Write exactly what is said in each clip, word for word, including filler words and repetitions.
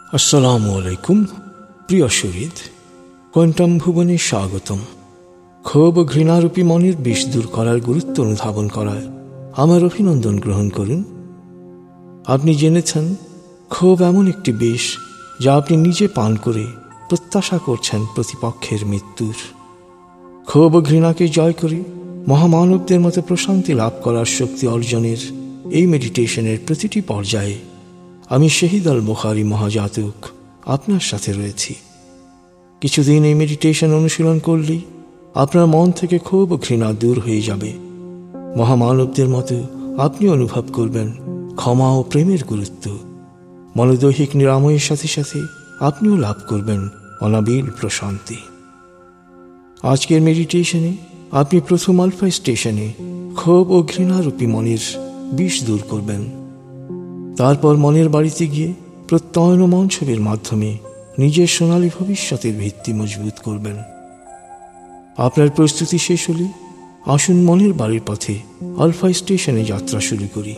আসসালামু আলাইকুম প্রিয় শহীদ, কোয়ান্টাম ভুবনে স্বাগতম। ক্ষোভ ও ঘৃণারূপী মনের বিষ দূর করার গুরুত্ব অনুধাবন করায় আমার অভিনন্দন গ্রহণ করুন। আপনি জেনেছেন ক্ষোভ এমন একটি বিষ যা আপনি নিজে পান করে প্রত্যাশা করছেন প্রতিপক্ষের মৃত্যুর। ক্ষোভ ও ঘৃণাকে জয় করে মহামানবদের মতো প্রশান্তি লাভ করার শক্তি অর্জনের এই মেডিটেশনের প্রতিটি পর্যায়ে আমি শহীদ আল বুখারী মহাজাতক আপনার সাথে রয়েছি। কিছুদিন এই মেডিটেশন অনুশীলন করলেই আপনার মন থেকে ক্ষোভ ও ঘৃণা দূর হয়ে যাবে। মহামানবদের মতো আপনি অনুভব করবেন ক্ষমা ও প্রেমের গুরুত্ব। মনোদৈহিক নিরাময়ের সাথে সাথে আপনিও লাভ করবেন অনাবিল প্রশান্তি। আজকের মেডিটেশনে আপনি প্রথম আলফা স্টেশনে ক্ষোভ ও ঘৃণারূপী মনের বিষ দূর করবেন। তারপর মনের বাড়িতে গিয়ে প্রত্যয়ন ও মঞ্চবের মাধ্যমে নিজের সোনালী ভবিষ্যতের ভিত্তি মজবুত করবেন। আপনার প্রস্তুতি শেষ হলে আসুন মনের বাড়ির পথে আলফা স্টেশনে যাত্রা শুরু করি।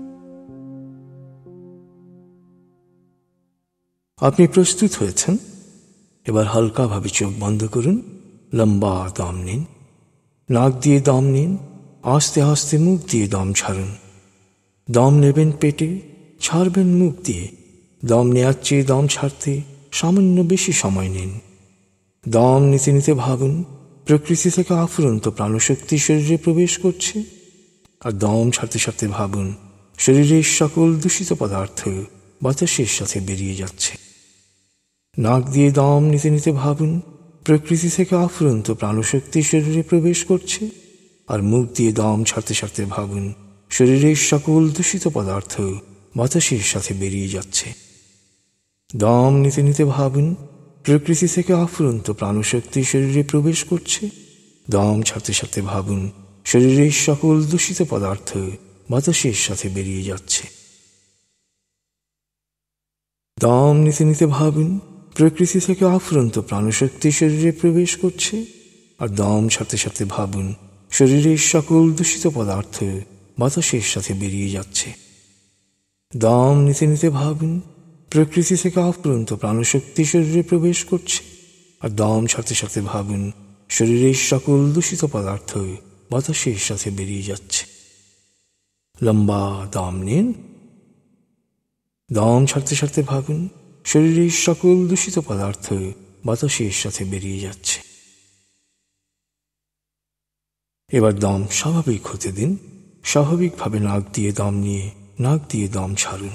আপনি প্রস্তুত হয়েছেন? এবার হালকাভাবে চোখ বন্ধ করুন, লম্বা দম নিন। নাক দিয়ে দম নিন, আস্তে আস্তে মুখ দিয়ে দম ছাড়ুন। দম নেবেন পেটে, ছাড়বেন মুখ দিয়ে। দম নেওয়ার চেয়ে দম ছাড়তে সামান্য বেশি সময় নিন। দম নিতে নিতে ভাবুন প্রকৃতি থেকে আফুরন্ত প্রাণশক্তি শরীরে প্রবেশ করছে, আর দম ছাড়তে ছাড়তে ভাবুন শরীরের সকল দূষিত পদার্থ বাতাসের সাথে বেরিয়ে যাচ্ছে। নাক দিয়ে দম নিতে নিতে ভাবুন প্রকৃতি থেকে আফুরন্ত প্রাণশক্তি শরীরে প্রবেশ করছে, আর মুখ দিয়ে দম ছাড়তে ছাড়তে ভাবুন শরীরের সকল দূষিত পদার্থ বাতাসের সাথে বেরিয়ে যাচ্ছে। দম নিতে নিতে ভাবুন প্রকৃতি থেকে আফুরন্ত প্রাণশক্তি শরীরে প্রবেশ করছে, দম ছাড়তে ছাড়তে ভাবুন শরীরের সকল দূষিত পদার্থ বাতাসের সাথে বেরিয়ে যাচ্ছে। দম নিতে নিতে ভাবুন প্রকৃতি থেকে আফুরন্ত প্রাণশক্তি শরীরে প্রবেশ করছে, আর দম ছাড়তে ছাড়তে ভাবুন শরীরের সকল দূষিত পদার্থ বাতাসের সাথে বেরিয়ে যাচ্ছে। দম নিতে নিতে ভাবুন প্রকৃতি থেকে আফুরন্ত প্রাণশক্তি শরীরে প্রবেশ করছে, আর দম ছাড়তে ছাড়তে ভাবুন শরীরের সকল দূষিত পদার্থ বাতাসের সাথে বেরিয়ে যাচ্ছে। লম্বা দম নিন। দম ছাড়তে ছাড়তে ভাবুন শরীরের সকল দূষিত পদার্থ বাতাসের সাথে বেরিয়ে যাচ্ছে। এবার দম স্বাভাবিক হতে দিন। স্বাভাবিকভাবে নাক দিয়ে দম নিয়ে নাক দিয়ে দম ছাড়ুন।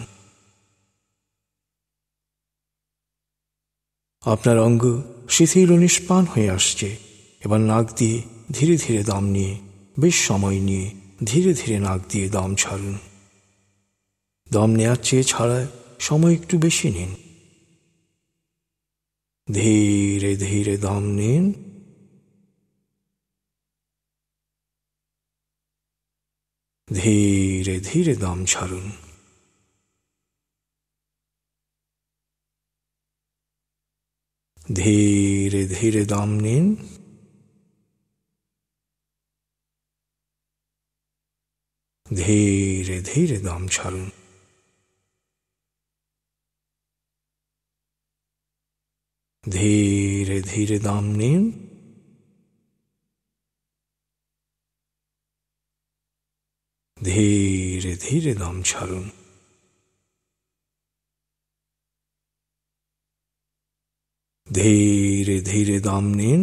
আপনার অঙ্গ শিথিল ও নিষ্প্রাণ হয়ে আসছে। এবার নাক দিয়ে ধীরে ধীরে দম নিয়ে বেশ সময় নিয়ে ধীরে ধীরে নাক দিয়ে দম ছাড়ুন। দম নেওয়ার চেয়ে ছাড়ায় সময় একটু বেশি নিন। ধীরে ধীরে দম নিন। ধীরে ধীরে দম ছাড়ুন। ধীরে ধীরে দম নিন। ধীরে ধীরে দম ছাড়ুন। ধীরে ধীরে দম নিন। ধীরে ধীরে দম ছাড়ুন। ধীরে ধীরে দম নিন।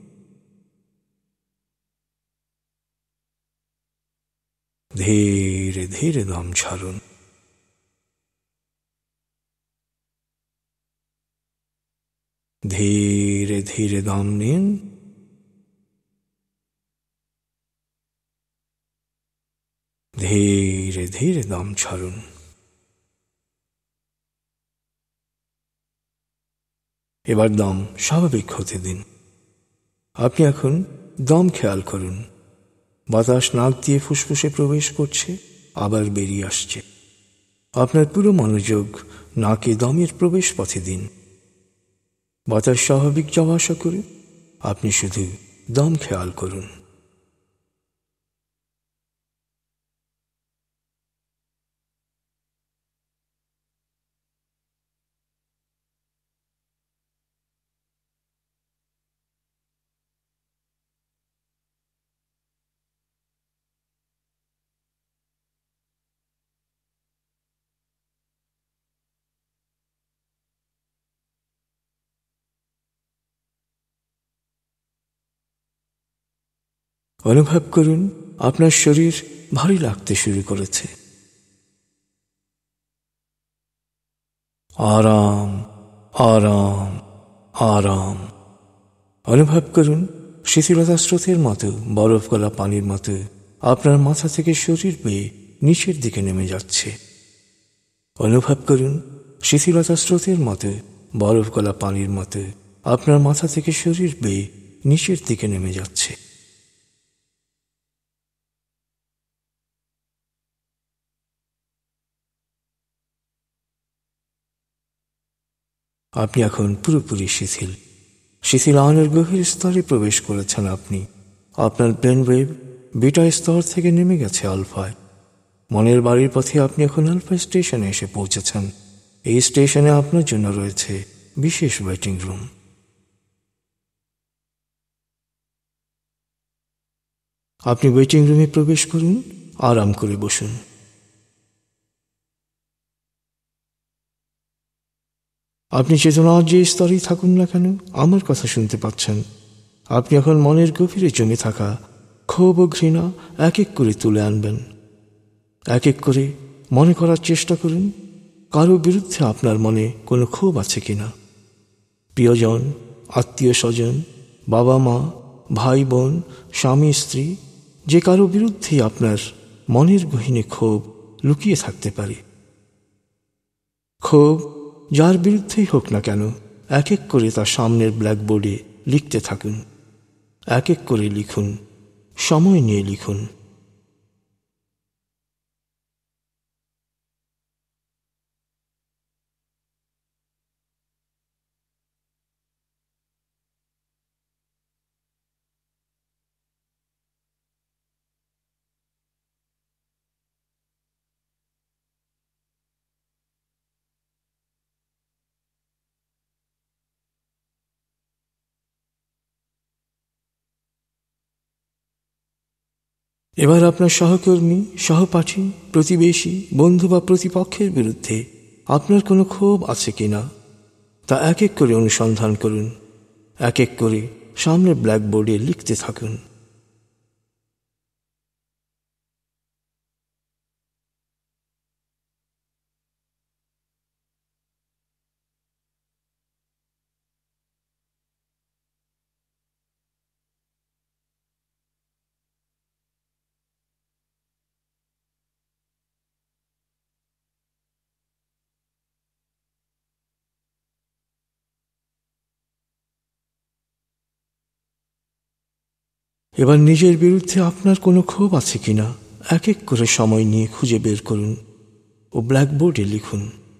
ধীরে ধীরে দম ছাড়ুন। ধীরে ধীরে দম নিন। ধীরে ধীরে দম ছাড়ুন। এবার দম স্বাভাবিক হতে দিন। আপনি এখন দম খেয়াল করুন। বাতাস নাক দিয়ে ফুসফুসে প্রবেশ করছে, আবার বেরিয়ে আসছে। আপনার পুরো মনোযোগ নাকে দমের প্রবেশ পথে দিন। বাতাস স্বাভাবিক যাওয়া আসা করে আপনি শুধু দম খেয়াল করুন। অনুভব করুন আপনার শরীর ভারী লাগতে শুরু করেছে। আরাম, আরাম, আরাম। অনুভব করুন শিথিলতা স্রোতের মতো, বরফ গলা পানির মতো আপনার মাথা থেকে শরীর বেয়ে নিচের দিকে নেমে যাচ্ছে। অনুভব করুন শিথিলতা স্রোতের মতো, বরফ গলা পানির মতো আপনার মাথা থেকে শরীর বেয়ে নিচের দিকে নেমে যাচ্ছে। আপনি এখন পুরোপুরি শিথিল। শিথিলায়নের গভীর স্তরে প্রবেশ করেছেন আপনি। আপনার ব্রেন ওয়েভ বিটা স্তর থেকে নেমে গেছে আলফায়। মনের বাড়ির পথে আপনি এখন আলফা স্টেশনে এসে পৌঁছেছেন। এই স্টেশনে আপনার জন্য রয়েছে বিশেষ ওয়েটিং রুম। আপনি ওয়েটিং রুমে প্রবেশ করুন, আরাম করে বসুন। আপনি চেতনার যে স্তরেই থাকুন না কেন, আমার কথা শুনতে পাচ্ছেন। আপনি এখন মনের গভীরে জমে থাকা ক্ষোভ ও ঘৃণা এক এক করে তুলে আনবেন। এক এক করে মনে করার চেষ্টা করুন কারো বিরুদ্ধে আপনার মনে কোনো ক্ষোভ আছে কিনা। প্রিয়জন, আত্মীয় স্বজন, বাবা মা, ভাই বোন, স্বামী স্ত্রী, যে কারো বিরুদ্ধেই আপনার মনের গহীনে ক্ষোভ লুকিয়ে থাকতে পারে। ক্ষোভ যার বিরুদ্ধেই হোক না কেন, এক এক করে তার সামনের ব্ল্যাকবোর্ডে লিখতে থাকুন। এক এক করে লিখুন, সময় নিয়ে লিখুন। এবার আপনার সহকর্মী, সহপাঠী, প্রতিবেশী, বন্ধু বা প্রতিপক্ষের বিরুদ্ধে আপনার কোনো ক্ষোভ আছে কিনা তা এক এক করে অনুসন্ধান করুন। এক এক করে সামনের ব্ল্যাকবোর্ডে লিখতে থাকুন। এবার নিজের বিরুদ্ধে আপনার কোনো ক্ষোভ আছে কিনা এক এক করে সময় নিয়ে খুঁজে বের করুন ও ব্ল্যাকবোর্ডে লিখুন।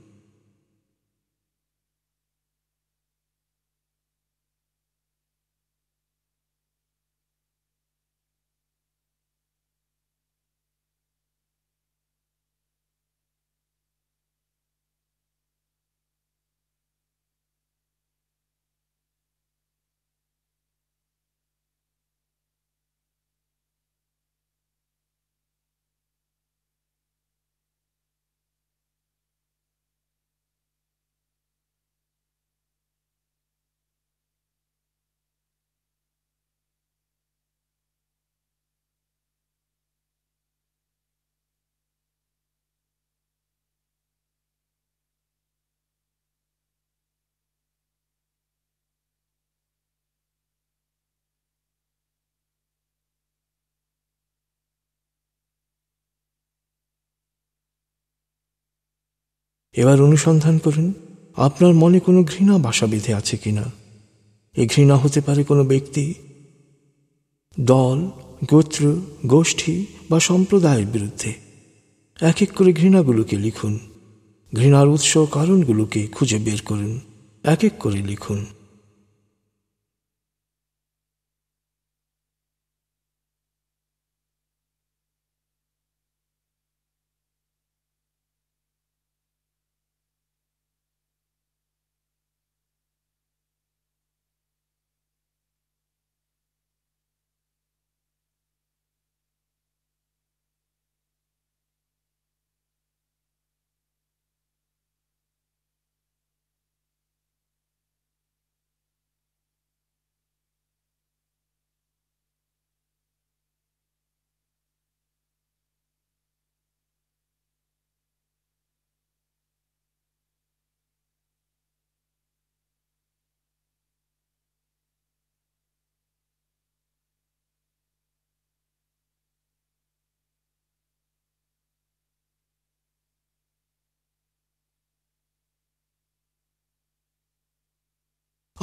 এবার অনুসন্ধান করুন আপনার মনে কোনো ঘৃণা বাসা বেঁধে আছে কিনা। এই ঘৃণা হতে পারে কোনো ব্যক্তি, দল, গোত্র, গোষ্ঠী বা সম্প্রদায়ের বিরুদ্ধে। এক এক করে ঘৃণাগুলোকে লিখুন। ঘৃণার উৎস কারণগুলোকে খুঁজে বের করুন। এক এক করে লিখুন।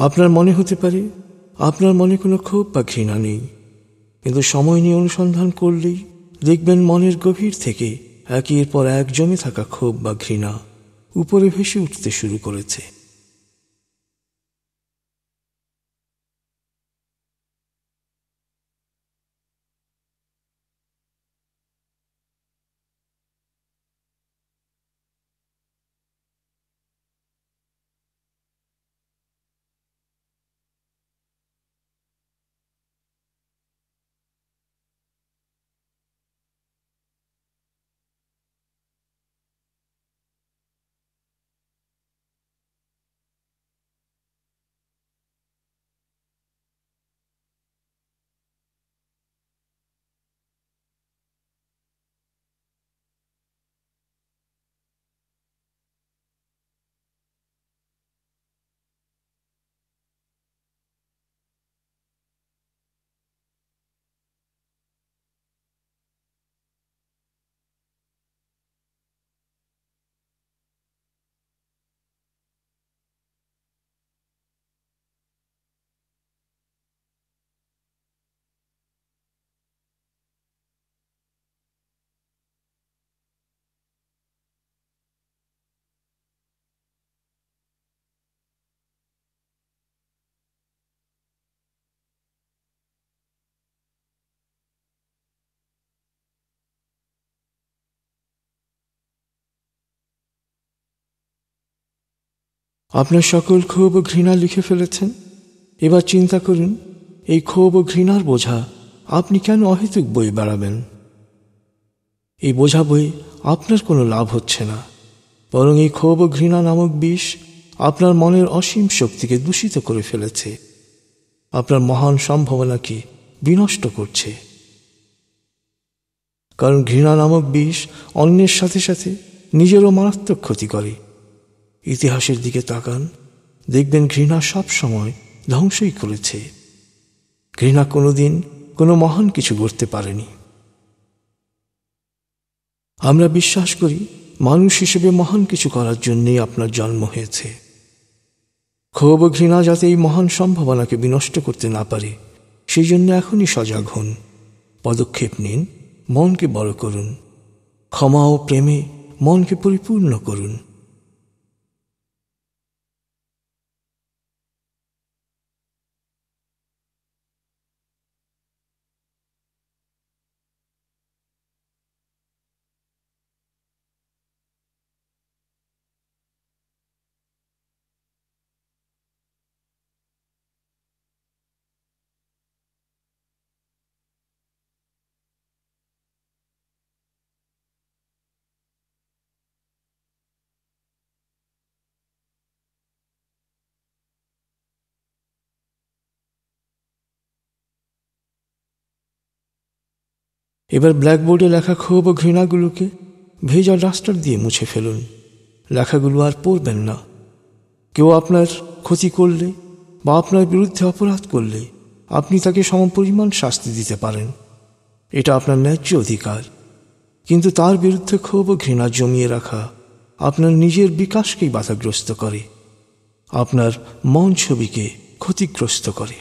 আপনার মনে হতে পারে আপনার মনে কোনো ক্ষোভ বা ঘৃণা নেই, কিন্তু সময় নিয়ে অনুসন্ধান করলেই দেখবেন মনের গভীর থেকে একের পর এক জমে থাকা ক্ষোভ বা ঘৃণা উপরে ভেসে উঠতে শুরু করেছে। আপনার সকল ক্ষোভ ও ঘৃণা লিখে ফেলেছেন। এবার চিন্তা করুন, এই ক্ষোভ ও ঘৃণার বোঝা আপনি কেন অহেতুক বয়ে বেড়াবেন? এই বোঝা বয়ে আপনার কোনো লাভ হচ্ছে না, বরং এই ক্ষোভ ও ঘৃণা নামক বিষ আপনার মনের অসীম শক্তিকে দূষিত করে ফেলেছে, আপনার মহান সম্ভাবনাকে বিনষ্ট করছে। কারণ ঘৃণা নামক বিষ অন্যের সাথে সাথে নিজেরও মারাত্মক ক্ষতি করে। ইতিহাসের দিকে তাকান, দেখবেন ঘৃণা সব সময় ধ্বংসই করেছে। ঘৃণা কোনোদিন কোনো মহান কিছু করতে পারেনি। আমরা বিশ্বাস করি মানুষ হিসেবে মহান কিছু করার জন্যই আপনার জন্ম হয়েছে। ক্ষোভ ও ঘৃণা যাতে এই মহান সম্ভাবনাকে বিনষ্ট করতে না পারে, সেই জন্য এখনই সজাগ হন, পদক্ষেপ নিন, মনকে বড় করুন, ক্ষমা ও প্রেমে মনকে পরিপূর্ণ করুন। এবার ব্ল্যাকবোর্ডে লেখা ক্ষোভ ও ঘৃণাগুলোকে ভেজা ডাস্টার দিয়ে মুছে ফেলুন। লেখাগুলো আর পড়বেন না। কেউ আপনার ক্ষতি করলে বা আপনার বিরুদ্ধে অপরাধ করলে আপনি তাকে সমপরিমাণ শাস্তি দিতে পারেন, এটা আপনার ন্যায্য অধিকার। কিন্তু তার বিরুদ্ধে ক্ষোভ ও ঘৃণা জমিয়ে রাখা আপনার নিজের বিকাশকেই বাধাগ্রস্ত করে, আপনার মন ছবিকে ক্ষতিগ্রস্ত করে।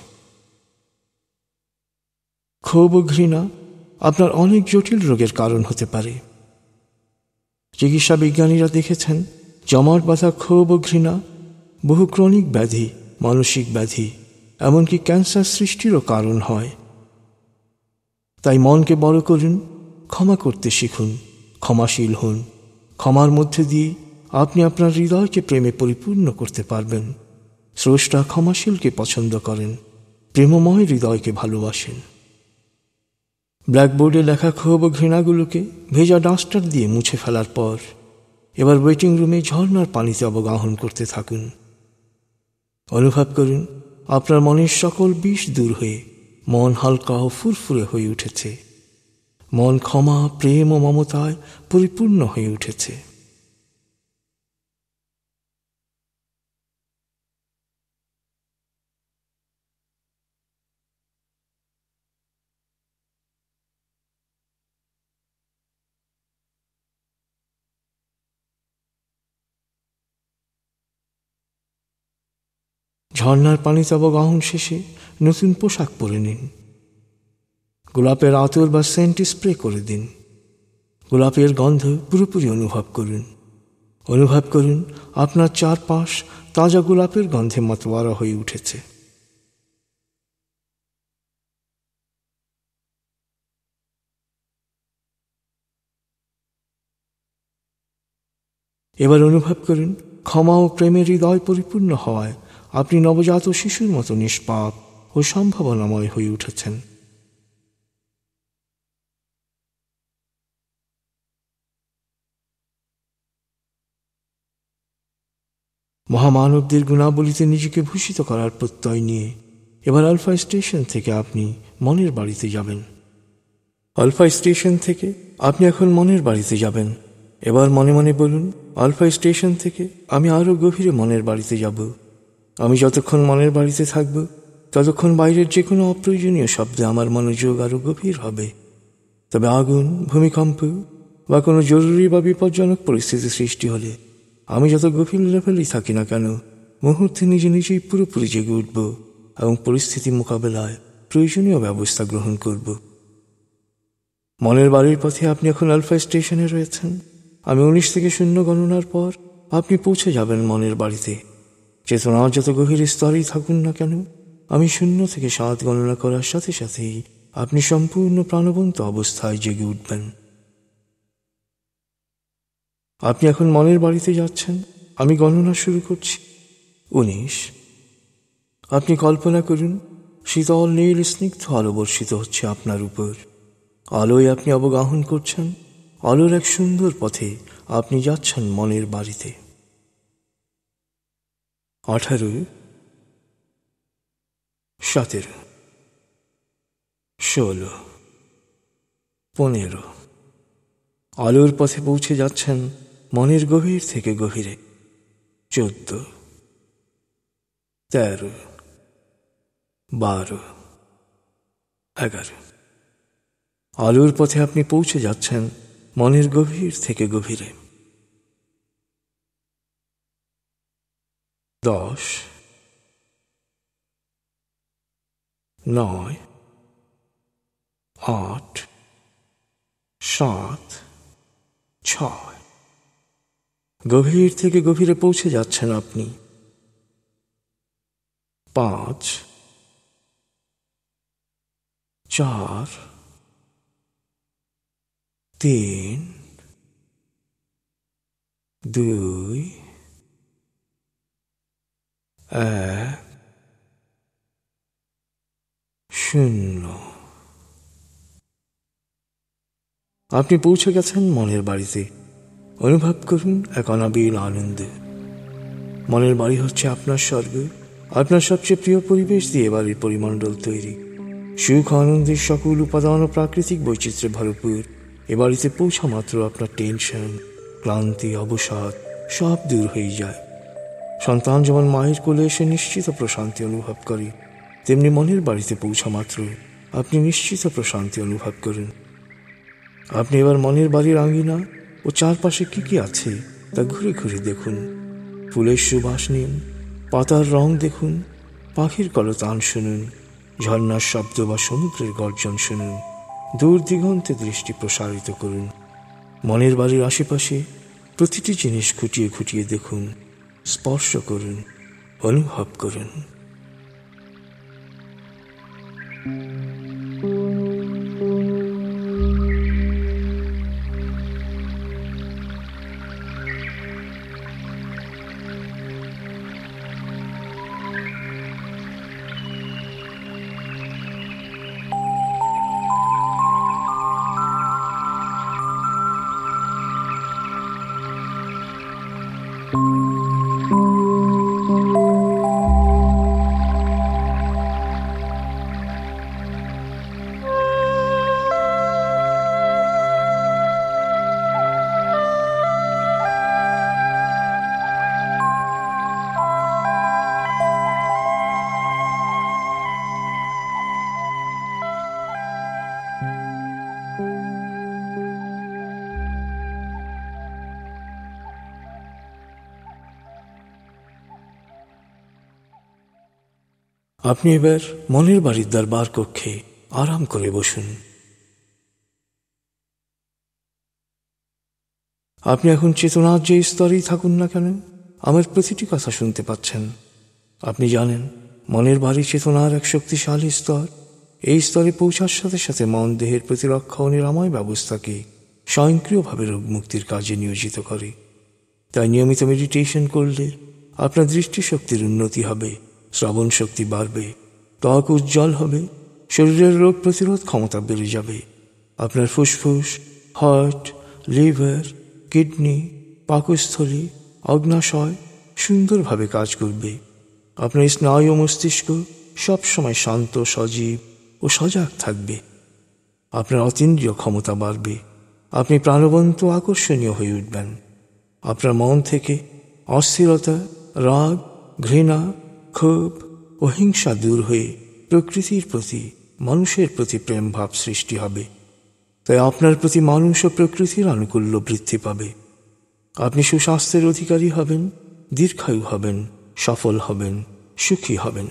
ক্ষোভ ও ঘৃণা আপনার অনেক জটিল রোগের কারণ হতে পারে। চিকিৎসা বিজ্ঞানীরা দেখেছেন, জমাট বাঁধা ক্ষোভ ও ঘৃণা বহু ক্রনিক ব্যাধি, মানসিক ব্যাধি, এমনকি ক্যান্সার সৃষ্টিরও কারণ হয়। তাই মনকে বড় করুন, ক্ষমা করতে শিখুন, ক্ষমাশীল হন। ক্ষমার মধ্যে দিয়ে আপনি আপনার হৃদয়কে প্রেমে পরিপূর্ণ করতে পারবেন। স্রষ্টা ক্ষমাশীলকে পছন্দ করেন, প্রেমময় হৃদয়কে ভালোবাসেন। ব্ল্যাকবোর্ডে লেখা ক্ষোভ ও ঘৃণাগুলোকে ভেজা ডাস্টার দিয়ে মুছে ফেলার পর এবার ওয়েটিং রুমে ঝর্ণার পানিতে অবগাহন করতে থাকুন। অনুভব করুন আপনার মনের সকল বিষ দূর হয়ে মন হালকা ও ফুরফুরে হয়ে উঠেছে। মন ক্ষমা, প্রেম ও মমতায় পরিপূর্ণ হয়ে উঠেছে। ঝর্ণার পানিতে অবগাহন শেষে নতুন পোশাক পরে নিন। গোলাপের আতর বা সেন্ট স্প্রে করে দিন। গোলাপের গন্ধ পুরোপুরি অনুভব করুন। অনুভব করুন আপনার চারপাশ তাজা গোলাপের গন্ধে মাতোয়ারা হয়ে উঠেছে। এবার অনুভব করুন ক্ষমা ও প্রেমের হৃদয় পরিপূর্ণ হওয়ায় আপনি নবজাত শিশুর মতো নিষ্পাপ ও সম্ভাবনাময় হয়ে উঠেছেন। মহামানবদের গুণাবলীতে নিজেকে ভূষিত করার প্রত্যয় নিয়ে এবার আলফা স্টেশন থেকে আপনি মনের বাড়িতে যাবেন। আলফা স্টেশন থেকে আপনি এখন মনের বাড়িতে যাবেন। এবার মনে মনে বলুন, আলফা স্টেশন থেকে আমি আরও গভীরে মনের বাড়িতে যাব। আমি যতক্ষণ মনের বাড়িতে থাকব ততক্ষণ বাইরের যে কোনো অপ্রয়োজনীয় শব্দে আমার মনোযোগ আরও গভীর হবে। তবে আগুন, ভূমিকম্প বা কোনো জরুরি বা বিপজ্জনক পরিস্থিতি সৃষ্টি হলে আমি যত গভীর লেভেলেই থাকি না কেন, মুহূর্তে নিজে নিজেই পুরোপুরি জেগে উঠব এবং পরিস্থিতি মোকাবেলায় প্রয়োজনীয় ব্যবস্থা গ্রহণ করব। মনের বাড়ির পথে আপনি এখন আলফা স্টেশনে রয়েছেন। আমি উনিশ থেকে শূন্য গণনার পর আপনি পৌঁছে যাবেন মনের বাড়িতে। চেতনার যত গভীর স্তরেই থাকুন না কেন, আমি শূন্য থেকে সাত গণনা করার সাথে সাথেই আপনি সম্পূর্ণ প্রাণবন্ত অবস্থায় জেগে উঠবেন। আপনি এখন মনের বাড়িতে যাচ্ছেন। আমি গণনা শুরু করছি। উনিশ। আপনি কল্পনা করুন শীতল নীল স্নিগ্ধ আলো বর্ষিত হচ্ছে আপনার উপর। আলোয় আপনি অবগাহন করছেন। আলোর এক সুন্দর পথে আপনি যাচ্ছেন মনের বাড়িতে। আঠারো, সতেরো, ষোলো, পনেরো। আলোর পথে পৌঁছে যাচ্ছেন মনের গভীর থেকে গভীরে। চোদ্দ, তেরো, বারো, এগারো। আলোর পথে আপনি পৌঁছে যাচ্ছেন মনের গভীর থেকে গভীরে। দশ, নয়, আট, সাত, ছয়। গভীর থেকে গভীরে পৌঁছে যাচ্ছেন আপনি। পাঁচ, চার, তিন, দুই, এক, শূন্য। আপনি পৌঁছে গেছেন মনের বাড়িতে। অনুভব করুন এক অনাবিল আনন্দ। মনের বাড়ি হচ্ছে আপনার স্বর্গ। আপনার সবচেয়ে প্রিয় পরিবেশ দিয়ে বাড়ির পরিমণ্ডল তৈরি। সুখ আনন্দের সকল উপাদান ও প্রাকৃতিক বৈচিত্র্যে ভরপুর। এ বাড়িতে পৌঁছা মাত্র আপনার টেনশন, ক্লান্তি, অবসাদ সব দূর হয়ে যায়। সন্তান যেমন মায়ের কোলে এসে নিশ্চিত প্রশান্তি অনুভব করে, তেমনি মনের বাড়িতে পৌঁছা মাত্র আপনি নিশ্চিত প্রশান্তি অনুভব করেন। আপনি এবার মনের বাড়ির আঙ্গিনা ও চারপাশে কি কি আছে তা ঘুরে ঘুরে দেখুন। ফুলের সুবাস নিন, পাতার রং দেখুন, পাখির কলতান শুনুন, ঝর্ণার শব্দ বা সমুদ্রের গর্জন শুনুন। দূর দিগন্তে দৃষ্টি প্রসারিত করুন। মনের বাড়ির আশেপাশে প্রতিটি জিনিস খুঁটিয়ে খুঁটিয়ে দেখুন, স্পর্শ করুন, অনুভব করুন। আপনি এবার মনের বাড়ির দরবার কক্ষে আরাম করে বসুন। আপনি এখন চেতনার যে স্তরেই থাকুন না কেন, আমার প্রতিটি কথা শুনতে পাচ্ছেন। আপনি জানেন মনের বাড়ি চেতনার এক শক্তিশালী স্তর। এই স্তরে পৌঁছার সাথে সাথে মন দেহের প্রতিরক্ষা ও নিরাময় ব্যবস্থাকে স্বয়ংক্রিয়ভাবে রোগ মুক্তির কাজে নিয়োজিত করে। তাই নিয়মিত মেডিটেশন করলে আপনার দৃষ্টিশক্তির উন্নতি হবে, শ্রবণ শক্তি বাড়বে, ত্বক উজ্জ্বল হবে, শরীরের রোগ প্রতিরোধ ক্ষমতা বেড়ে যাবে। আপনার ফুসফুস, হার্ট, লিভার, কিডনি, পাকস্থলী, অগ্নাশয় সুন্দরভাবে কাজ করবে। আপনার স্নায়ু ও মস্তিষ্ক সবসময় শান্ত, সজীব ও সজাগ থাকবে। আপনার অতীন্দ্রিয় ক্ষমতা বাড়বে। আপনি প্রাণবন্ত, আকর্ষণীয় হয়ে উঠবেন। আপনার মন থেকে অস্থিরতা, রাগ, ঘৃণা, ক্ষোভ ও হিংসা দূর হয়ে প্রকৃতির প্রতি, মানুষের প্রতি প্রেম ভাব সৃষ্টি হবে। তাই আপনার প্রতি মানুষ ও প্রকৃতির আনুকূল্য বৃদ্ধি পাবে। আপনি সুস্বাস্থ্যের অধিকারী হবেন, দীর্ঘায়ু হবেন, সফল হবেন, সুখী হবেন।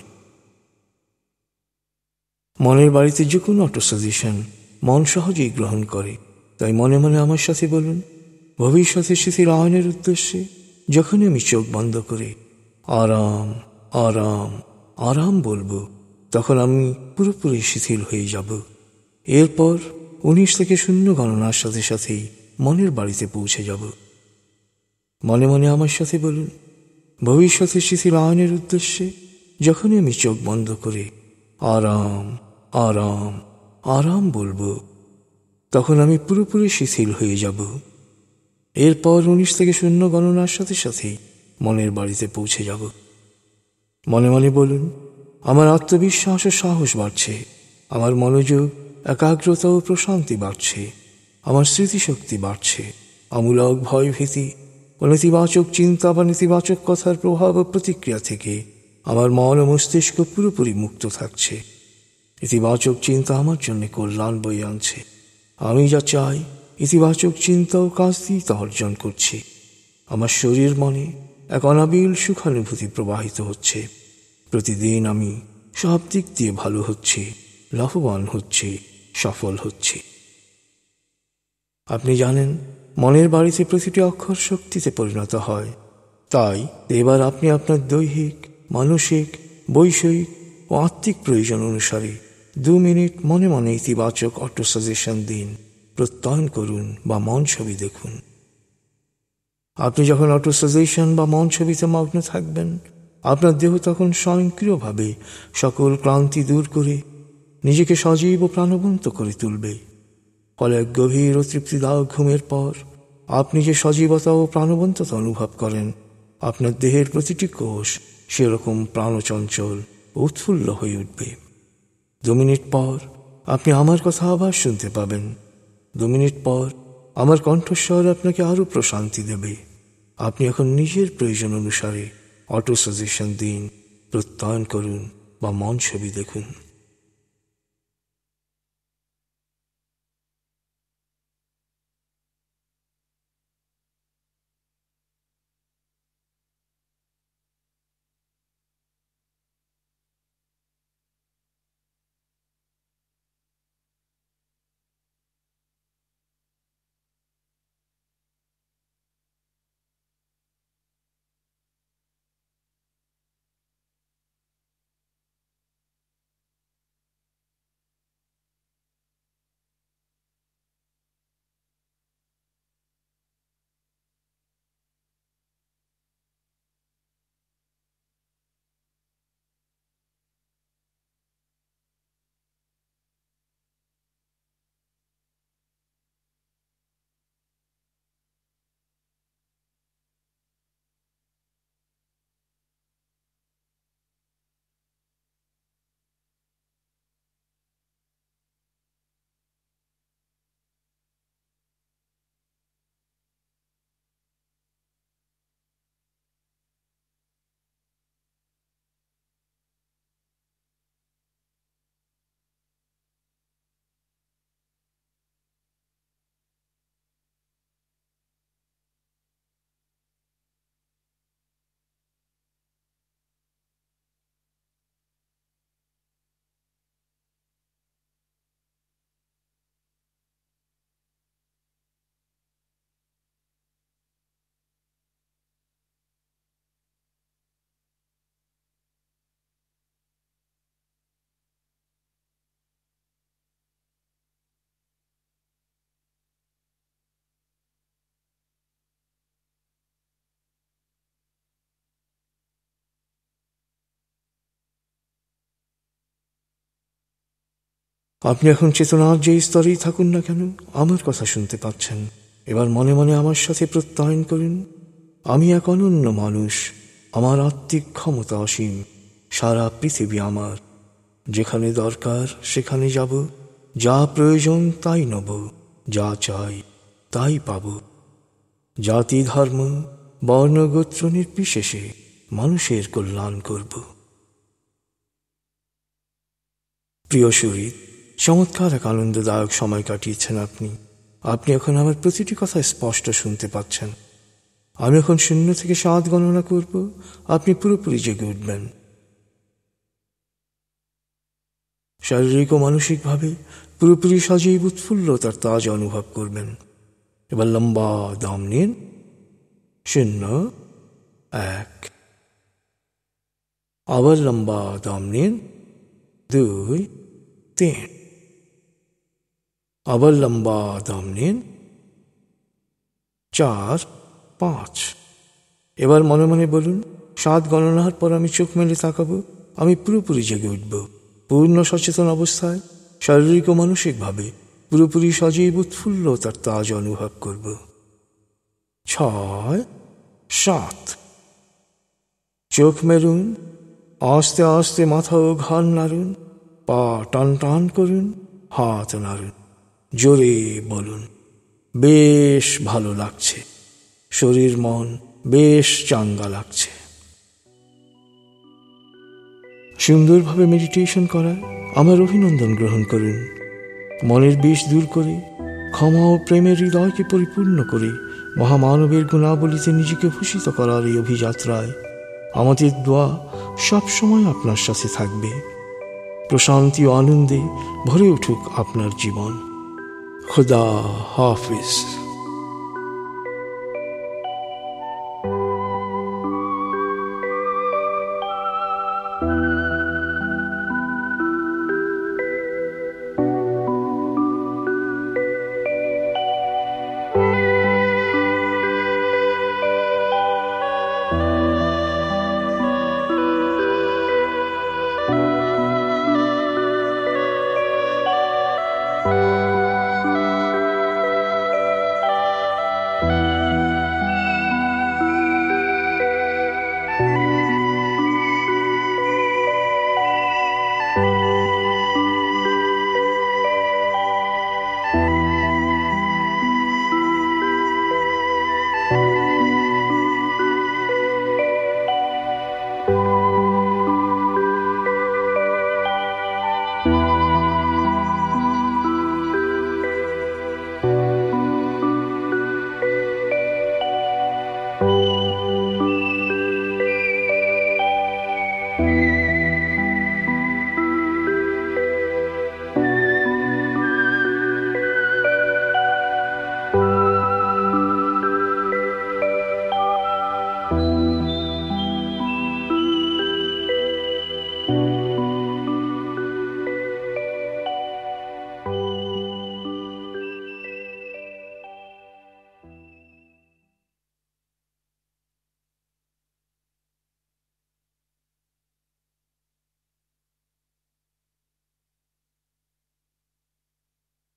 মনের বাড়িতে যে কোনো অটো সাজেশন মন সহজেই গ্রহণ করে। তাই মনে মনে আমার সাথে বলুন, ভবিষ্যতে শিথিল আয়নের উদ্দেশ্যে যখনই আমি চোখ বন্ধ করে আরাম আরাম আরাম বলবো, তখন আমি পুরোপুরি শিথিল হয়ে যাব। এরপর উনিশ থেকে শূন্য গণনার সাথে সাথেই মনের বাড়িতে পৌঁছে যাব। মনে মনে আমার সাথে বলুন, ভবিষ্যতে শিথিল আয়নের উদ্দেশ্যে যখনই আমি চোখ বন্ধ করে আরাম আরাম আরাম বলবো, তখন আমি পুরোপুরি শিথিল হয়ে যাব। এরপর উনিশ থেকে শূন্য গণনার সাথে সাথেই মনের বাড়িতে পৌঁছে যাব। মনে মনে বলুন, আমার আত্মবিশ্বাস ও সাহস বাড়ছে, আমার মনোযোগ, একাগ্রতা ও প্রশান্তি বাড়ছে, আমার স্মৃতিশক্তি বাড়ছে, আমূলক ভয়, ভীতি ও নেতিবাচক চিন্তা বা নেতিবাচক কথার প্রভাব ও প্রতিক্রিয়া থেকে আমার মন ও মস্তিষ্ক পুরোপুরি মুক্ত থাকছে। ইতিবাচক চিন্তা আমার জন্য কল্যাণ বয়ে আনছে। আমি যা চাই ইতিবাচক চিন্তা ও কাজ দিয়ে তা অর্জন করছি। আমার শরীর মনে এক অনাবিল সুখানুভূতি প্রবাহিত হচ্ছে। প্রতিদিন আমি সব দিক দিয়ে ভালো হচ্ছি, লাভবান হচ্ছি, সফল হচ্ছি। আপনি জানেন মনের বাড়িতে প্রতিটি অক্ষর শক্তিতে পরিণত হয়। তাই এবার আপনি আপনার দৈহিক, মানসিক, বৈষয়িক ও আত্মিক প্রয়োজন অনুসারে দু মিনিট মনে মনে ইতিবাচক অটো সাজেশন দিন, প্রত্যয়ন করুন বা মন ছবি দেখুন। আপনি যখন অটো সাজেশন বা মন ছবিতে মগ্ন থাকবেন, আপনার দেহ তখন স্বয়ংক্রিয়ভাবে সকল ক্লান্তি দূর করে নিজেকে সজীব ও প্রাণবন্ত করে তুলবে। ফলে এক গভীর ও তৃপ্তিদায়ক ঘুমের পর আপনি যে সজীবতা ও প্রাণবন্ততা অনুভব করেন, আপনার দেহের প্রতিটি কোষ সেরকম প্রাণচঞ্চল ও উৎফুল্ল হয়ে উঠবে। দু মিনিট পর আপনি আমার কথা আবার শুনতে পাবেন। দু মিনিট পর আমার কণ্ঠস্বর আপনাকে আরও প্রশান্তি দেবে। আপনি এখন নিজের প্রয়োজন অনুসারে অটো সাজেশন দিন, প্রত্যয়ন করুন বা মন ছবি দেখুন। আপনি এখন চেতনার যে স্তরেই থাকুন না কেন, আমার কথা শুনতে পাচ্ছেন। এবার মনে মনে আমার সাথে প্রত্যয়ন করুন, আমি এক অনন্য মানুষ, আমার আত্মিক ক্ষমতা অসীম, সারা পৃথিবী আমার, যেখানে দরকার সেখানে যাব, যা প্রয়োজন তাই নেব, যা চাই তাই পাব। জাতি ধর্ম বর্ণ গোত্র নির্বিশেষে মানুষের কল্যাণ করব। প্রিয় শরীর, চমৎকার এক আনন্দদায়ক সময় কাটিয়েছেন আপনি। আপনি এখন আমার প্রতিটি কথা স্পষ্ট শুনতে পাচ্ছেন। আমি এখন শূন্য থেকে সাত গণনা করব, আপনি পুরোপুরি জেগে উঠবেন। শারীরিক ও মানসিকভাবে পুরোপুরি সজীব উৎফুল্লতার তাজ অনুভব করবেন। এবার লম্বা দম নিন। শূন্য, এক। আবার লম্বা দম নিন। দুই, তিন। আবার লম্বা দম নিন। চার, পাঁচ। এবার মনে মনে বলুন, সাত গণনার পর আমি চোখ মেলে তাকাবো, আমি পুরোপুরি জেগে উঠব, পূর্ণ সচেতন অবস্থায়, শারীরিক ও মানসিকভাবে পুরোপুরি সজীব উৎফুল্লতার তাজ অনুভব করব। ছয়, সাত। চোখ মেলুন, আস্তে আস্তে মাথা ও ঘাড় নাড়ুন, পা টান টান করুন, হাত নাড়ুন, জোরে বলুন, বেশ ভালো লাগছে, শরীর মন বেশ চাঙ্গা লাগছে। সুন্দরভাবে মেডিটেশন করায় আমার অভিনন্দন গ্রহণ করুন। মনের বিষ দূর করে, ক্ষমা ও প্রেমের হৃদয়কে পরিপূর্ণ করে মহামানবের গুণাবলীতে নিজেকে ভূষিত করার এই অভিযাত্রায় আমাদের দোয়া সবসময় আপনার সাথে থাকবে। প্রশান্তি ও আনন্দে ভরে উঠুক আপনার জীবন। খুদা হাফিজ।